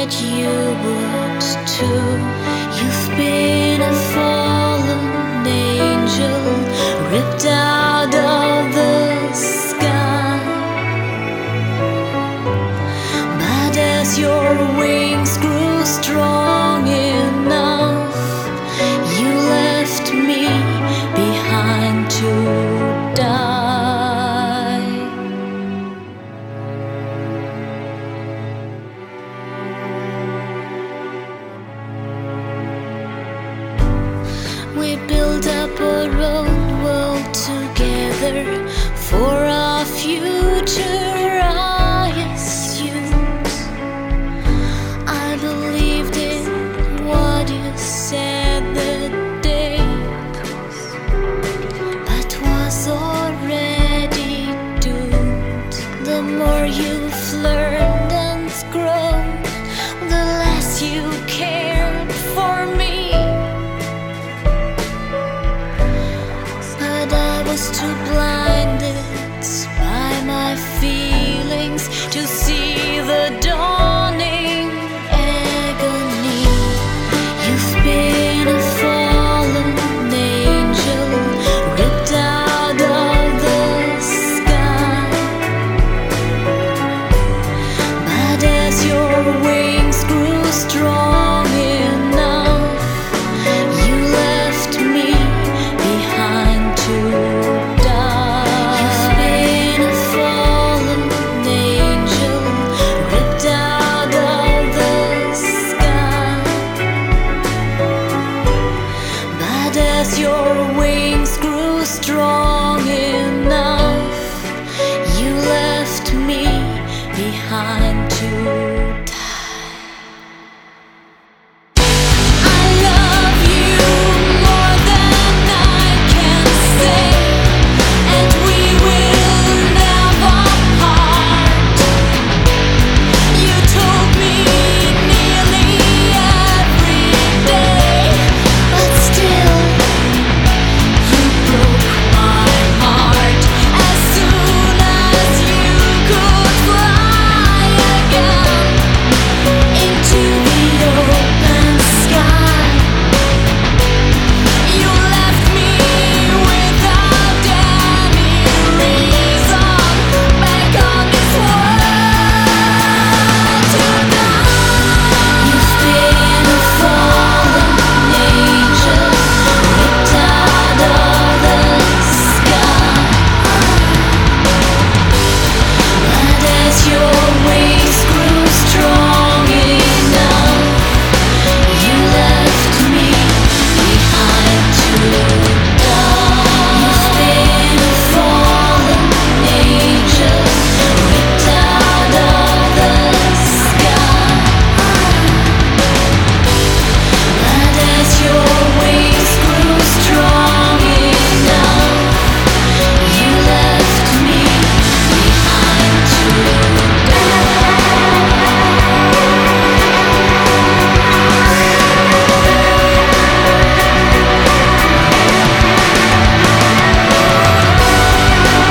that you would too. You've been a fallen angel, ripped out of the sky. But as your wings grew strong enough, you left me behind to die. We built up a world together for our future, I assumed. I believed in what you said that day, but was already doomed. The more you've learned and grown, the less you cared for me. I was too blinded by my feelings to see the dawning agony. You've been a fallen angel, ripped out of the sky. But as your wings grew strong enough, you left me behind to as your wings grew strong enough, you left me behind to